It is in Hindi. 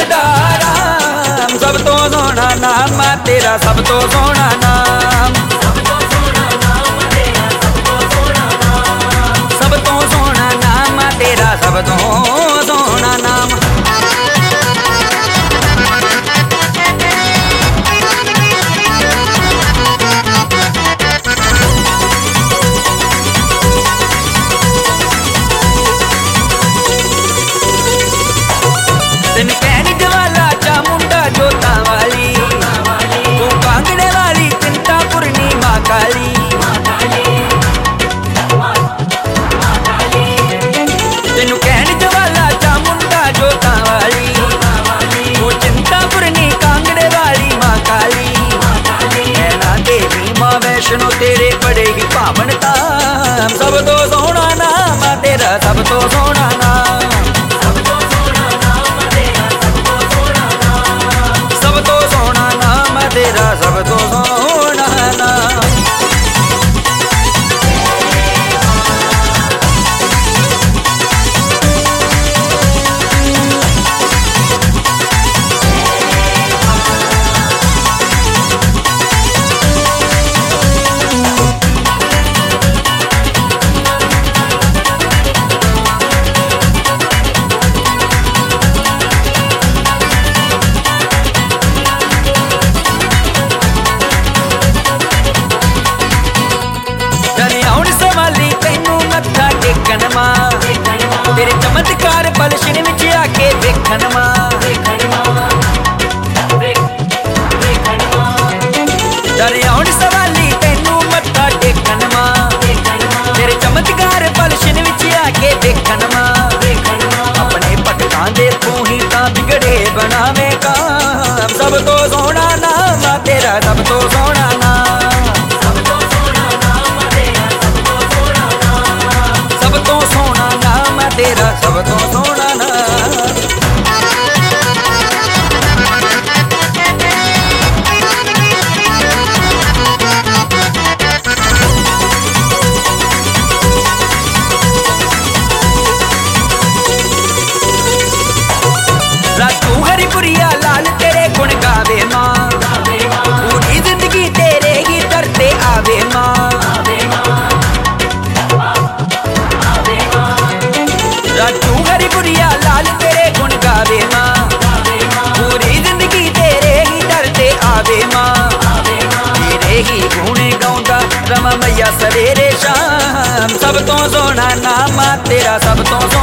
दा राम, सब तो सोना नाम तेरा, सब तो सोना नाम, सब तो सोना नाम तेरा, सब तो सोना नाम, सब तो सोना नाम तेरा, सब तो सोना नाम। दिन कहनी जवाला चामुंडा जोता वाली, वो कांगड़े वाली चिंतापुरनी माँ काली, तेनू कहनी जवाला चामुंडा जोता वाली, वो चिंतापुरनी कांगड़े वाली माँ काली। नैना देवी माँ वैष्णो तेरे बड़े ही पावन धाम, सब तो सोना नाम तेरा, सब तो सोना नाम, सब तो सोना नाम तेरा, सब तो सोना नाम, सब तो सोना नाम तेरा, सब तो सोना नाम। तेरे चमत्कार पलशन विच आके वेखण मां, डर आउण सवाली तैनू मत्था टेकण मां, तेरे चमत्कार पलशन विच आके वेखण मां। अपने भगतां दे तू ही तां बिगड़े बनावे काम, सब तो सोना नाम तेरा, सब तो सोना नाम, सब तो सोना नाम तेरा, सब तो सोना नाम, सब तो सोना नाम तेरा, सब तो सोना नाम। राजू हरिपुरिया लाल तेरे गुण गावे माँ, पूरी जिंदगी तेरे ही दर ते आवे माँ। राजू हरिपुरिया लाल तेरे गुण गावे माँ, पूरी जिंदगी तेरे ही दर ते आवे माँ। तेरे ही गुण गाउंदा रवां मैया सवेरे शाम, सब तो सोना नाम तेरा, सब तो सोना